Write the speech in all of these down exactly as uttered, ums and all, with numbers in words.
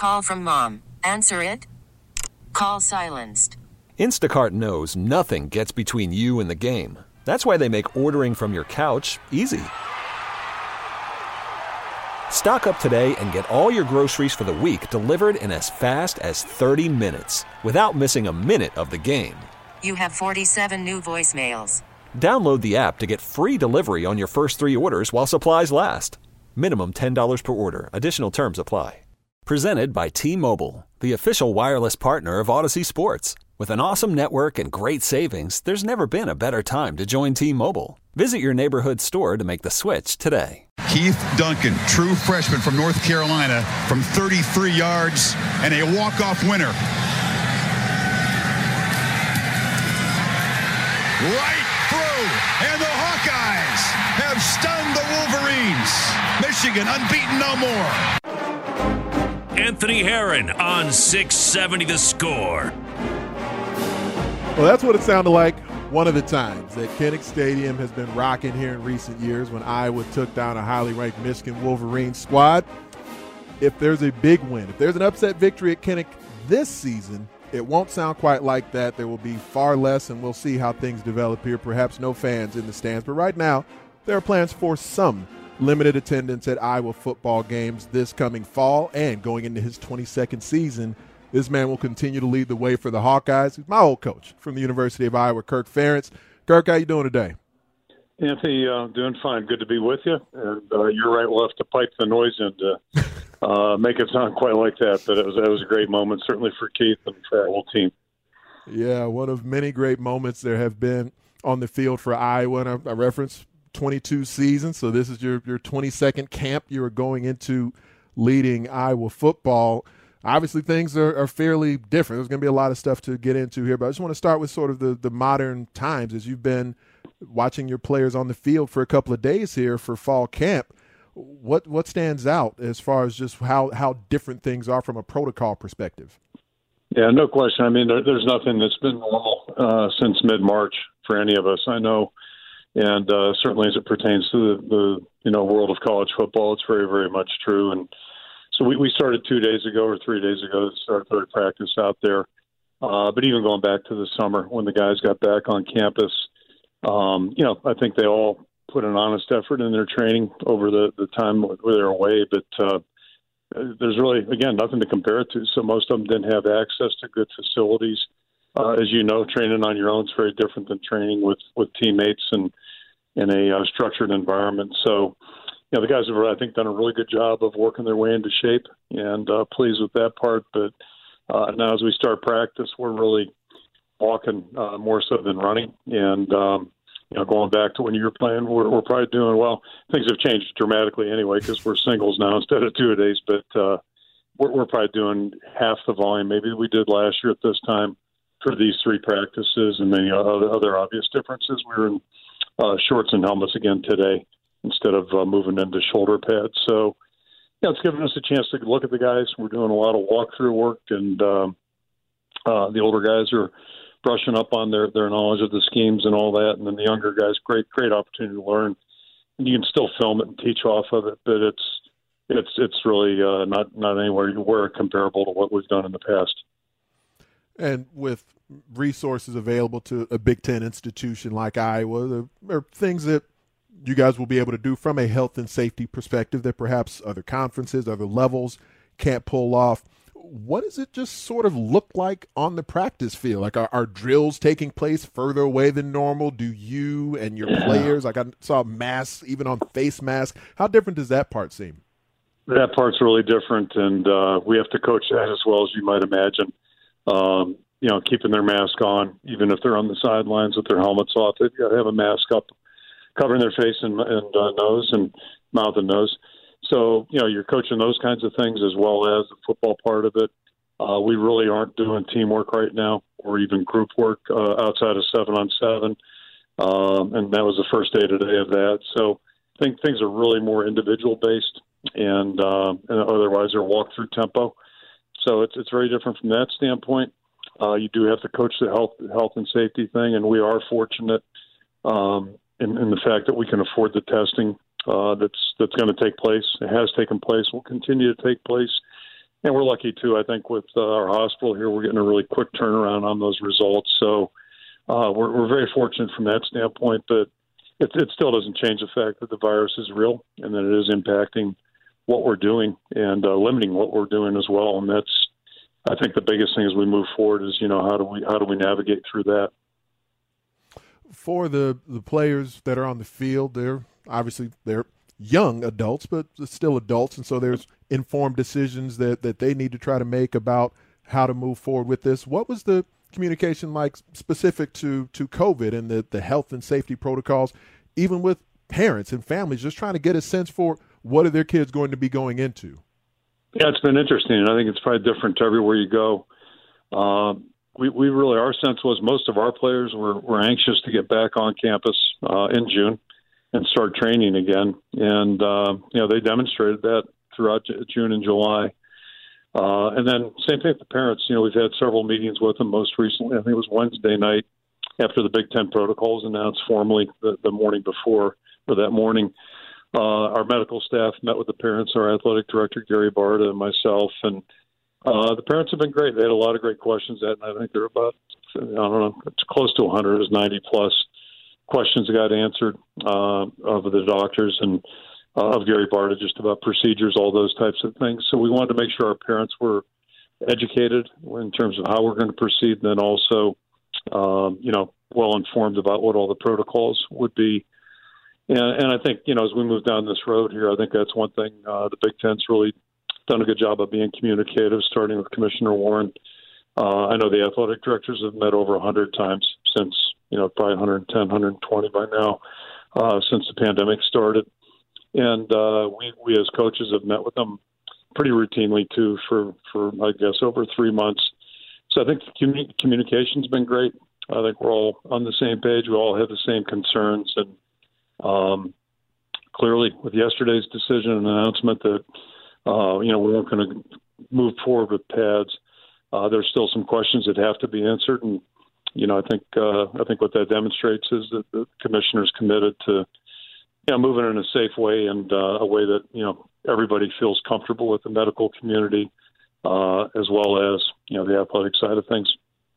Call from mom. Answer it. Call silenced. Instacart knows nothing gets between you and the game. That's why they make ordering from your couch easy. Stock up today and get all your groceries for the week delivered in as fast as thirty minutes without missing a minute of the game. You have forty-seven new voicemails. Download the app to get free delivery on your first three orders while supplies last. Minimum ten dollars per order. Additional terms apply. Presented by T-Mobile, the official wireless partner of Odyssey Sports. With an awesome network and great savings, there's never been a better time to join T-Mobile. Visit your neighborhood store to make the switch today. Keith Duncan, true freshman from North Carolina, from thirty-three yards and a walk-off winner. Right through, and the Hawkeyes have stunned the Wolverines. Michigan unbeaten no more. Anthony Herron on six seventy The Score. Well, that's what it sounded like one of the times that Kinnick Stadium has been rocking here in recent years when Iowa took down a highly ranked Michigan Wolverines squad. If there's a big win, if there's an upset victory at Kinnick this season, it won't sound quite like that. There will be far less, and we'll see how things develop here. Perhaps no fans in the stands, but right now there are plans for some limited attendance at Iowa football games this coming fall, and going into his twenty-second season, this man will continue to lead the way for the Hawkeyes. He's my old coach from the University of Iowa, Kirk Ferentz. Kirk, how you doing today? Anthony, uh, doing fine. Good to be with you. And uh, you're right. We'll have to pipe the noise in to uh, make it sound quite like that. But it was, it was a great moment, certainly for Keith and for our whole team. Yeah, one of many great moments there have been on the field for Iowa. And I, I referenced twenty-two seasons, so this is your, your twenty-second camp you are going into leading Iowa football. Obviously, things are, are fairly different. There's going to be a lot of stuff to get into here, but I just want to start with sort of the, the modern times as you've been watching your players on the field for a couple of days here for fall camp. What what stands out as far as just how, how different things are from a protocol perspective? Yeah, no question. I mean, there, there's nothing that's been normal uh, since mid-March for any of us, I know. And uh, certainly as it pertains to the, the you know world of college football, it's very, very much true. And so we, we started two days ago or three days ago to start third practice out there. Uh, but even going back to the summer when the guys got back on campus, um, you know, I think they all put an honest effort in their training over the, the time where they're away. But uh, there's really, again, nothing to compare it to. So most of them didn't have access to good facilities. Uh, as you know, training on your own is very different than training with, with teammates and in a uh, structured environment. So, you know, the guys have, I think, done a really good job of working their way into shape, and uh, pleased with that part. But uh, now as we start practice, we're really walking uh, more so than running. And, um, you know, going back to when you were playing, we're, we're probably doing well. Things have changed dramatically anyway because we're singles now instead of two-a-days. But uh, we're, we're probably doing half the volume maybe we did last year at this time for these three practices. And then, you know, other, other obvious differences. We were in uh, shorts and helmets again today instead of uh, moving into shoulder pads. So, yeah, it's given us a chance to look at the guys. We're doing a lot of walkthrough work, and um, uh, the older guys are brushing up on their, their knowledge of the schemes and all that. And then the younger guys, great, great opportunity to learn. And you can still film it and teach off of it, but it's it's it's really uh, not, not anywhere near comparable to what we've done in the past. And with resources available to a Big Ten institution like Iowa, there are things that you guys will be able to do from a health and safety perspective that perhaps other conferences, other levels can't pull off. What does it just sort of look like on the practice field? Like, are, are drills taking place further away than normal? Do you and your players, like I saw masks, even on face masks, how different does that part seem? That part's really different, and uh, we have to coach that as well as you might imagine. Um, you know, keeping their mask on, even if they're on the sidelines with their helmets off, they've got to have a mask up, covering their face and, and uh, nose and mouth and nose. So, you know, you're coaching those kinds of things as well as the football part of it. Uh, we really aren't doing teamwork right now or even group work uh, outside of seven on seven. Um, and that was the first day today of that. So I think things are really more individual based and, uh, and otherwise they're walk through tempo. So it's, it's very different from that standpoint. Uh, you do have to coach the health, health and safety thing. And we are fortunate, um, in, in the fact that we can afford the testing uh, that's that's going to take place. It has taken place, will continue to take place. and we're lucky too. I think with uh, our hospital here, we're getting a really quick turnaround on those results. So uh, we're, we're very fortunate from that standpoint. But it, it still doesn't change the fact that the virus is real and that it is impacting what we're doing and uh, limiting what we're doing as well. And that's, I think, the biggest thing as we move forward is, you know, how do we how do we navigate through that? For the the players that are on the field, they're obviously they're young adults, but still adults, and so there's informed decisions that that they need to try to make about how to move forward with this. What was the communication like specific to to COVID and the the health and safety protocols, even with parents and families, just trying to get a sense for what are their kids going to be going into? Yeah, it's been interesting. I think it's probably different everywhere you go. Um, we, we really, our sense was most of our players were, were anxious to get back on campus uh, in June and start training again. And, uh, you know, they demonstrated that throughout June and July. Uh, and then same thing with the parents. You know, we've had several meetings with them most recently. I think it was Wednesday night after the Big Ten protocols announced formally the, the morning before, or that morning. Uh, our medical staff met with the parents, our athletic director, Gary Barta, and myself. And uh, the parents have been great. They had a lot of great questions that night. I think there were about, I don't know, it's close to one hundred. It was ninety plus questions that got answered uh, of the doctors and uh, of Gary Barta, just about procedures, all those types of things. So we wanted to make sure our parents were educated in terms of how we're going to proceed, and then also, um, you know, well informed about what all the protocols would be. And, and I think, you know, as we move down this road here, I think that's one thing uh, the Big Ten's really done a good job of being communicative, starting with Commissioner Warren. Uh, I know the athletic directors have met over one hundred times since, you know, probably one hundred ten, one hundred twenty by now, uh, since the pandemic started. And uh, we, we as coaches have met with them pretty routinely, too, for, for I guess, over three months. So I think the commun- communication's been great. I think we're all on the same page. We all have the same concerns. And Um, clearly, with yesterday's decision and announcement that, uh, you know, we weren't going to move forward with pads, uh, there's still some questions that have to be answered. And, you know, I think uh, I think what that demonstrates is that the commissioner's committed to, you know, moving in a safe way and uh, a way that, you know, everybody feels comfortable with the medical community uh, as well as, you know, the athletic side of things.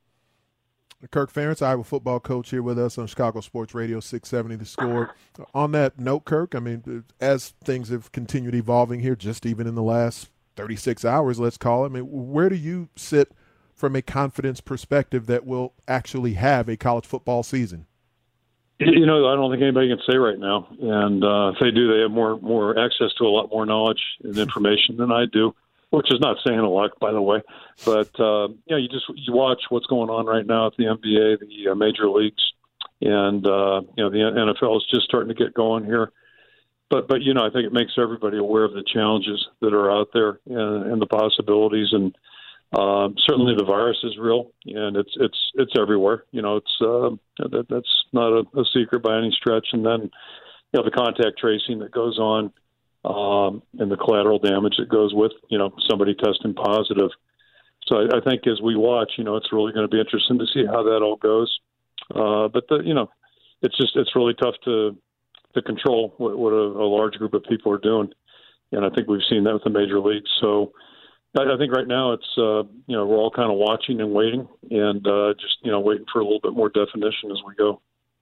Kirk Ferentz, Iowa football coach, here with us on Chicago Sports Radio six seventy The Score. On that note, Kirk, I mean, as things have continued evolving here, just even in the last thirty-six hours, let's call it, I mean, where do you sit from a confidence perspective that we'll actually have a college football season? You know, I don't think anybody can say right now. And uh, if they do, they have more, more access to a lot more knowledge and information than I do. Which is not saying a lot, by the way, but uh, you know, you just you watch what's going on right now at the N B A, the uh, major leagues, and uh, you know the N F L is just starting to get going here. But but you know, I think it makes everybody aware of the challenges that are out there and, and the possibilities, and uh, certainly the virus is real and it's it's it's everywhere. You know, it's uh, that, that's not a, a secret by any stretch. And then you know the contact tracing that goes on. Um, and the collateral damage that goes with, you know, somebody testing positive. So I, I think as we watch, you know, it's really going to be interesting to see how that all goes. Uh, but, the, you know, it's just it's really tough to to control what, what a, a large group of people are doing. And I think we've seen that with the major leagues. So I, I think right now it's, uh, you know, we're all kind of watching and waiting and uh, just, you know, waiting for a little bit more definition as we go.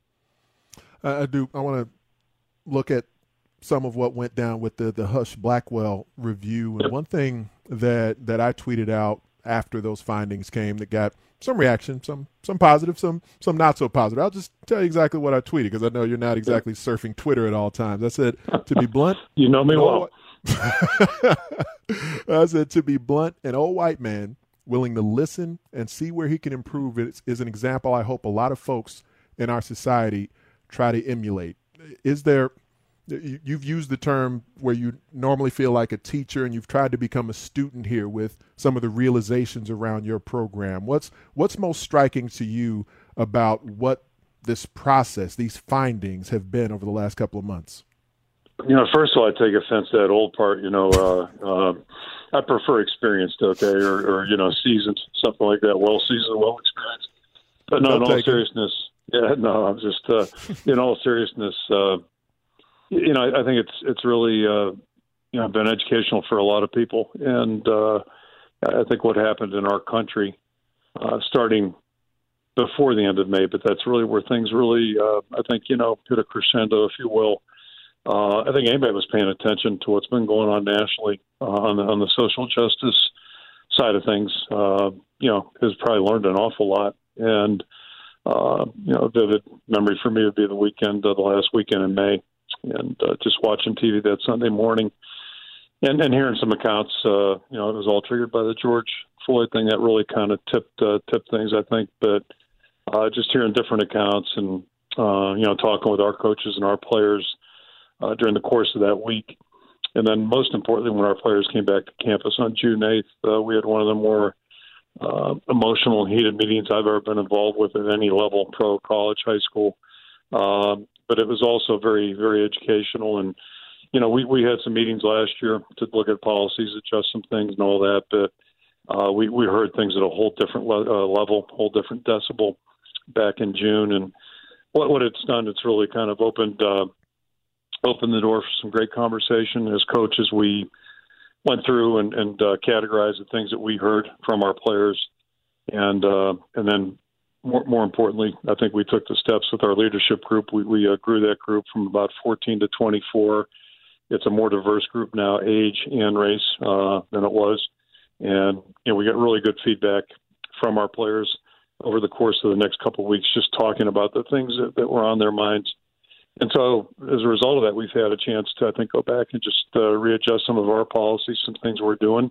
I do. I want to look at some of what went down with the, the Hush Blackwell review. And one thing that, that I tweeted out after those findings came that got some reaction, some some positive, some some not so positive. I'll just tell you exactly what I tweeted because I know you're not exactly surfing Twitter at all times. I said, to be blunt. You know me well. I said, to be blunt, an old white man willing to listen and see where he can improve it is an example I hope a lot of folks in our society try to emulate. Is there – you've used the term where you normally feel like a teacher and you've tried to become a student here with some of the realizations around your program. What's what's most striking to you about what this process, these findings have been over the last couple of months? You know, first of all, I take offense to that old part. You know, uh, uh, I prefer experienced, okay, or, or, you know, seasoned, something like that, well-seasoned, well-experienced. But no, in all seriousness, yeah, no, I'm just, uh, in all seriousness, uh, you know, I, I think it's it's really, uh, you know, been educational for a lot of people. And, uh, I think what happened in our country uh, starting before the end of May, but that's really where things really, uh, I think, you know, hit a crescendo, if you will. Uh, I think anybody was paying attention to what's been going on nationally uh, on the on the social justice side of things. Uh, you know, has probably learned an awful lot. And, uh, you know, a vivid memory for me would be the weekend, uh, the last weekend in May, and uh, just watching T V that Sunday morning and, and hearing some accounts. Uh, you know, it was all triggered by the George Floyd thing that really kind of tipped uh, tipped things, I think. But uh, just hearing different accounts and, uh, you know, talking with our coaches and our players uh, during the course of that week. And then most importantly, when our players came back to campus on June eighth, uh, we had one of the more uh, emotional, heated meetings I've ever been involved with at any level, pro, college, high school. Um, but it was also very, very educational. And, you know, we, we had some meetings last year to look at policies, adjust some things and all that. But uh, we, we heard things at a whole different le- uh, level, whole different decibel back in June. And what, what it's done, it's really kind of opened uh, opened the door for some great conversation. As coaches, we went through and, and uh, categorized the things that we heard from our players. And uh, and then more, more importantly, I think we took the steps with our leadership group. We, we uh, grew that group from about fourteen to twenty-four. It's a more diverse group now, age and race, uh, than it was. And, you know, we got really good feedback from our players over the course of the next couple of weeks, just talking about the things that, that were on their minds. And so as a result of that, we've had a chance to, I think, go back and just uh, readjust some of our policies, some things we're doing.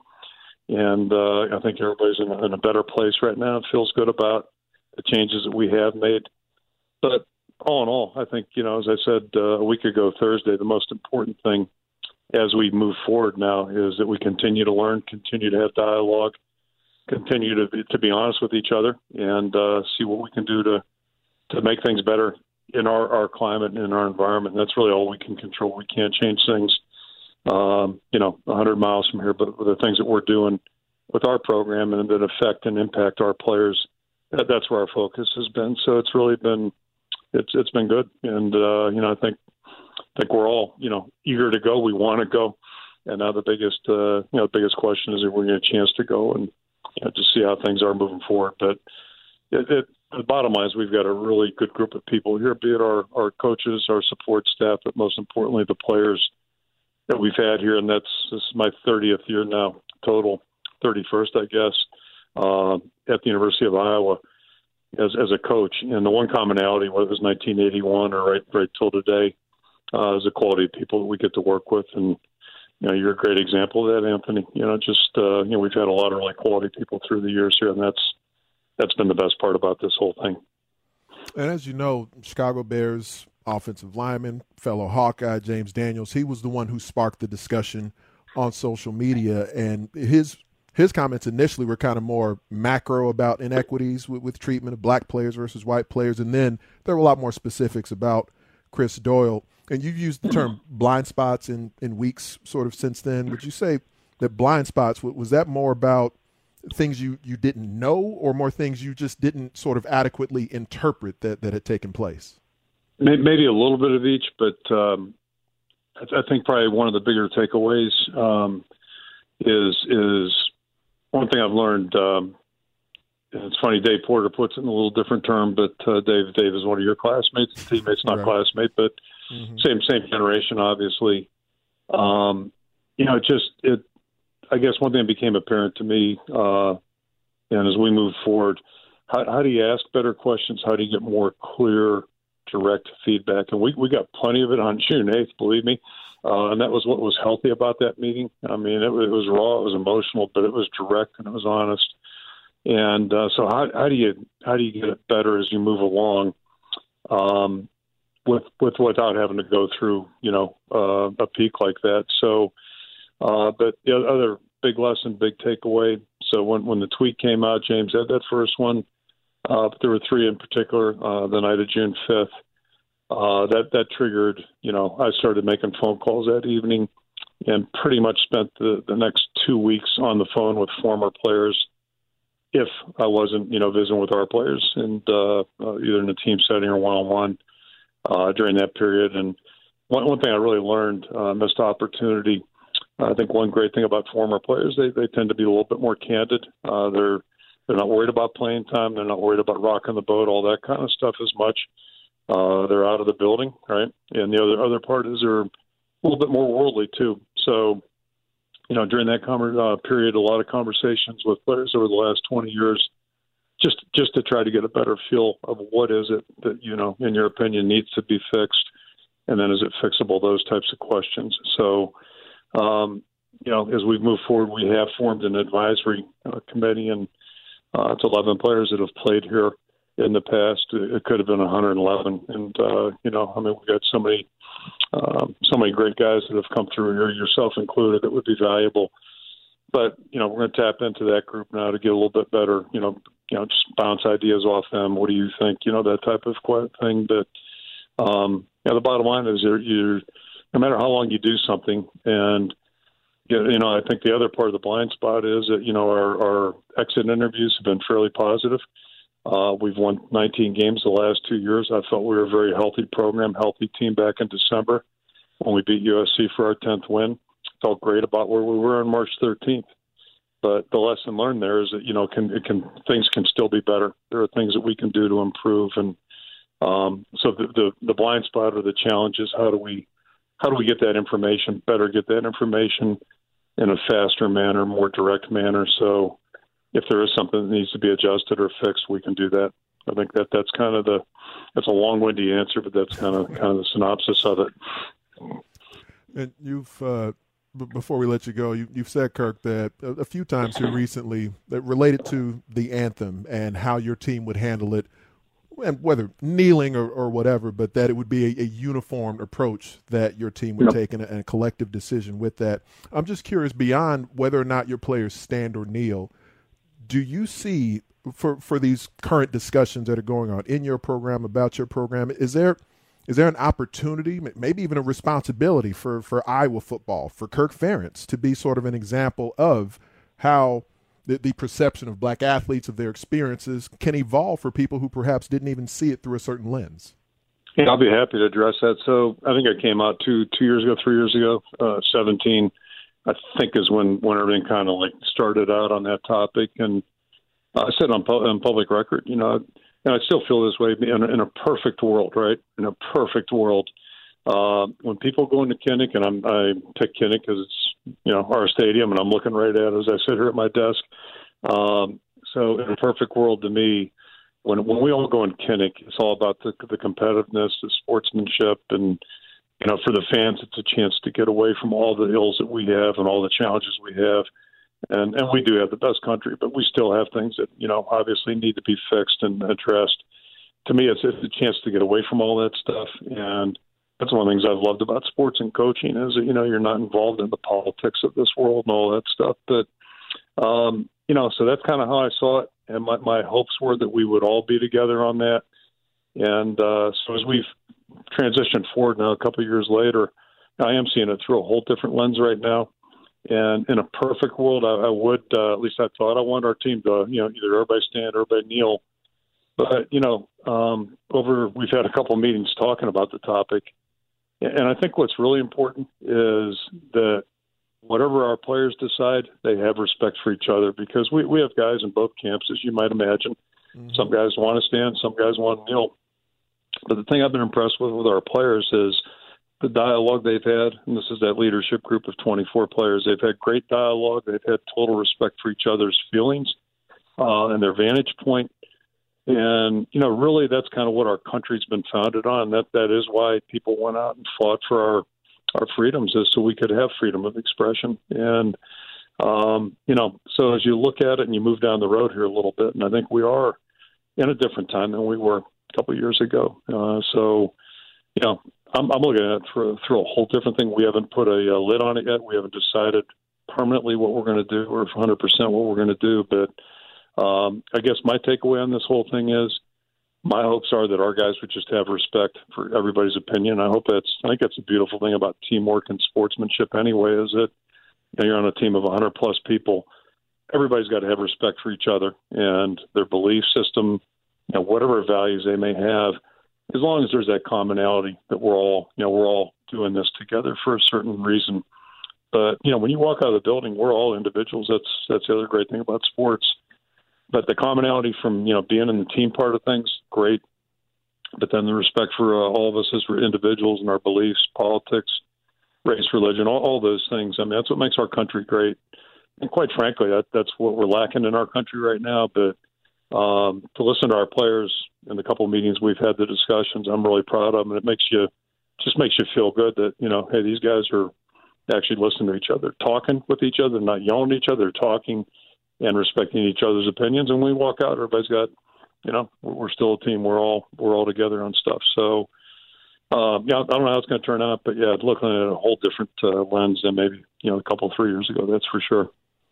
And uh, I think everybody's in a, in a better place right now. It feels good about the changes that we have made. But all in all, I think, you know, as I said uh, a week ago Thursday, the most important thing as we move forward now is that we continue to learn, continue to have dialogue, continue to be, to be honest with each other, and uh, see what we can do to to make things better in our, our climate and in our environment. And that's really all we can control. We can't change things, um, you know, one hundred miles from here, but the things that we're doing with our program and that affect and impact our players, that, that's where our focus has been. So it's really been, it's it's been good. And, uh, you know, I think, I think we're all, you know, eager to go. We want to go. And now the biggest, uh, you know, the biggest question is if we're going to get a chance to go and, you know, just see how things are moving forward. But it, it, the bottom line is we've got a really good group of people here, be it our, our coaches, our support staff, but most importantly, the players that we've had here. And that's, this is my thirtieth year now, total, thirty-first, I guess, uh, at the University of Iowa as as a coach. And the one commonality, whether it was nineteen eighty-one or right, right till today, uh, is the quality of people that we get to work with. And, you know, you're a great example of that, Anthony. You know, just, uh, you know, we've had a lot of really quality people through the years here, and that's, that's been the best part about this whole thing. And as you know, Chicago Bears offensive lineman, fellow Hawkeye, James Daniels, he was the one who sparked the discussion on social media. And his his comments initially were kind of more macro about inequities with, with treatment of black players versus white players. And then there were a lot more specifics about Chris Doyle. And you've used the term blind spots in, in weeks sort of since then. Would you say that blind spots, was that more about things you, you didn't know or more things you just didn't sort of adequately interpret that, that had taken place? Maybe a little bit of each, but um, I think probably one of the bigger takeaways um, is is one thing I've learned. Um, and it's funny, Dave Porter puts it in a little different term, but uh, Dave Dave is one of your classmates, teammates, not right. classmate, but mm-hmm. same same generation, obviously. Um, you know, it just it. I guess one thing became apparent to me, uh, and as we move forward, how, how do you ask better questions? How do you get more clear, direct feedback? And we, we got plenty of it on June eighth, believe me. Uh, and that was what was healthy about that meeting. I mean, it, it was raw, it was emotional, but it was direct and it was honest. And uh, so how, how do you how do you get it better as you move along um, with with without having to go through, you know, uh, a peak like that? So, uh, but the other big lesson, big takeaway. So when when the tweet came out, James had that first one. Uh, but there were three in particular. Uh, the night of June fifth, uh, that that triggered. You know, I started making phone calls that evening, and pretty much spent the, the next two weeks on the phone with former players. If I wasn't, you know, visiting with our players, and uh, uh, either in a team setting or one on one during that period. And one one thing I really learned, uh, missed opportunity. I think one great thing about former players, they, they tend to be a little bit more candid. Uh, they're they're not worried about playing time. They're not worried about rocking the boat, all that kind of stuff as much. Uh, they're out of the building, right? And the other other part is they're a little bit more worldly too. So, you know, during that com- uh, period, a lot of conversations with players over the last twenty years, just just to try to get a better feel of what is it that, you know, in your opinion, needs to be fixed, and then is it fixable? Those types of questions. So. Um, you know, as we move forward, we have formed an advisory uh, committee, and uh, it's eleven players that have played here in the past. It could have been one hundred eleven, and uh, you know, I mean, we've got so many, um, so many great guys that have come through here, yourself included, that would be valuable. But you know, we're going to tap into that group now to get a little bit better. You know, you know, just bounce ideas off them. What do you think? You know, that type of thing. But um, yeah, the bottom line is you're. you're no matter how long you do something, and, you know, I think the other part of the blind spot is that, you know, our, our exit interviews have been fairly positive. Uh, we've won nineteen games the last two years. I felt we were a very healthy program, healthy team back in December when we beat U S C for our tenth win. Felt great about where we were on March thirteenth. But the lesson learned there is that, you know, can, it can things can still be better. There are things that we can do to improve. And um, so the, the, the blind spot or the challenge is how do we, How do we get that information, better get that information in a faster manner, more direct manner? So if there is something that needs to be adjusted or fixed, we can do that. I think that that's kind of the, that's a long-winded answer, but that's kind of kind of the synopsis of it. And you've, uh, b- before we let you go, you, you've said, Kirk, that a, a few times here recently that related to the anthem and how your team would handle it, and whether kneeling or, or whatever, but that it would be a, a uniformed approach that your team would yep. take and a, and a collective decision with that. I'm just curious, beyond whether or not your players stand or kneel, do you see for, for these current discussions that are going on in your program, about your program, is there is there an opportunity, maybe even a responsibility for, for Iowa football, for Kirk Ferentz to be sort of an example of how The, the perception of black athletes, of their experiences, can evolve for people who perhaps didn't even see it through a certain lens? Yeah, I'll be happy to address that. So I think I came out two two years ago, three years ago, uh, seventeen, I think is when, when everything kind of like started out on that topic. And uh, I said on, pu- on public record, you know, and I still feel this way in a, in a perfect world, right? In a perfect world. Uh, when people go into Kinnick, and I'm, I pick Kinnick because it's, you know, our stadium, and I'm looking right at it as I sit here at my desk. Um, so in a perfect world to me, when when we all go in Kinnick, it's all about the, the competitiveness, the sportsmanship, and, you know, for the fans, it's a chance to get away from all the ills that we have and all the challenges we have. And, and we do have the best country, but we still have things that, you know, obviously need to be fixed and addressed. To me, it's, it's a chance to get away from all that stuff. And that's one of the things I've loved about sports and coaching is that, you know, you're not involved in the politics of this world and all that stuff. But, um, you know, so that's kind of how I saw it. And my, my hopes were that we would all be together on that. And uh, so as we've transitioned forward now, a couple of years later, I am seeing it through a whole different lens right now. And in a perfect world, I, I would, uh, at least I thought, I want our team to, you know, either everybody stand or everybody kneel. But, you know, um, over, we've had a couple of meetings talking about the topic. And I think what's really important is that whatever our players decide, they have respect for each other, because we, we have guys in both camps, as you might imagine. Mm-hmm. Some guys want to stand, some guys want to kneel. But the thing I've been impressed with with our players is the dialogue they've had, and this is that leadership group of twenty-four players. They've had great dialogue. They've had total respect for each other's feelings uh, and their vantage point. And, you know, really that's kind of what our country's been founded on. That That is why people went out and fought for our, our freedoms, is so we could have freedom of expression. And, um, you know, so as you look at it and you move down the road here a little bit, and I think we are in a different time than we were a couple of years ago. Uh, so, you know, I'm, I'm looking at it for, through a whole different thing. We haven't put a, a lid on it yet. We haven't decided permanently what we're going to do or one hundred percent what we're going to do. But um, I guess my takeaway on this whole thing is my hopes are that our guys would just have respect for everybody's opinion. I hope that's, I think that's a beautiful thing about teamwork and sportsmanship anyway, is that, you know, you're on a team of one hundred plus people. Everybody's got to have respect for each other and their belief system, you know, whatever values they may have, as long as there's that commonality that we're all, you know, we're all doing this together for a certain reason. But, you know, when you walk out of the building, we're all individuals. That's that's the other great thing about sports. But the commonality from, you know, being in the team part of things, great. But then the respect for uh, all of us as individuals and our beliefs, politics, race, religion, all, all those things. I mean, that's what makes our country great. And quite frankly, that, that's what we're lacking in our country right now. But um, to listen to our players in the couple of meetings we've had, the discussions, I'm really proud of them. And it makes you just makes you feel good that, you know, hey, these guys are actually listening to each other, talking with each other, not yelling at each other, talking and respecting each other's opinions. And when we walk out, everybody's got, you know, we're still a team. We're all we're all together on stuff. So, um, yeah, I don't know how it's going to turn out, but yeah, looking at a whole different uh, lens than maybe, you know, a couple three years ago. That's for sure.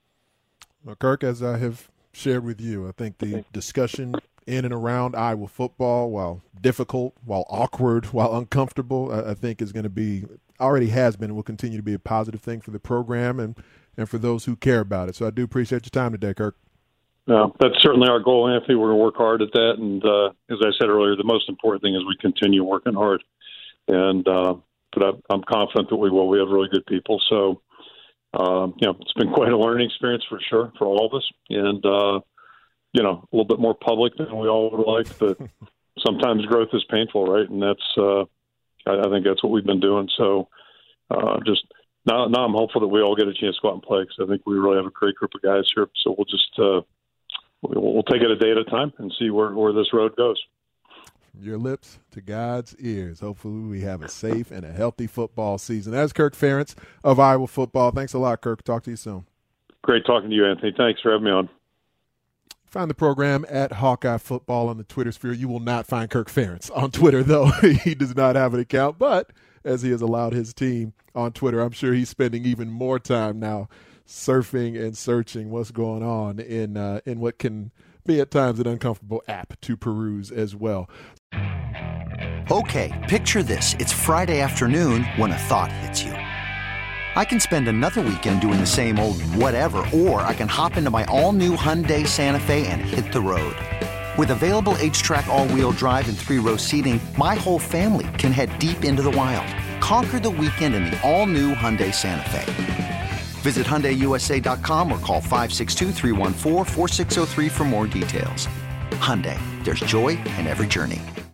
Well, Kirk, as I have shared with you, I think the discussion in and around Iowa football, while difficult, while awkward, while uncomfortable, I, I think is going to be, already has been, and will continue to be a positive thing for the program and, and for those who care about it. So I do appreciate your time today, Kirk. No, that's certainly our goal, Anthony. We're going to work hard at that. And uh, as I said earlier, the most important thing is we continue working hard. And uh, but I'm, I'm confident that we will. We have really good people. So, um, you know, it's been quite a learning experience for sure for all of us. And, uh, you know, a little bit more public than we all would like. But sometimes growth is painful, right? And that's, uh, I, I think that's what we've been doing. So uh, just now, now I'm hopeful that we all get a chance to go out and play because I think we really have a great group of guys here. So we'll just uh, we'll, we'll take it a day at a time and see where, where this road goes. From your lips to God's ears. Hopefully we have a safe and a healthy football season. That's Kirk Ferentz of Iowa Football. Thanks a lot, Kirk. Talk to you soon. Great talking to you, Anthony. Thanks for having me on. Find the program at Hawkeye Football on the Twitter sphere. You will not find Kirk Ferentz on Twitter, though. He does not have an account. But as he has allowed his team on Twitter, I'm sure he's spending even more time now surfing and searching what's going on in uh, in what can be at times an uncomfortable app to peruse as well. Okay, picture this. It's Friday afternoon when a thought hits you. I can spend another weekend doing the same old whatever, or I can hop into my all-new Hyundai Santa Fe and hit the road. With available H-Track all-wheel drive and three-row seating, my whole family can head deep into the wild. Conquer the weekend in the all-new Hyundai Santa Fe. Visit Hyundai U S A dot com or call five six two, three one four, four six zero three for more details. Hyundai, there's joy in every journey.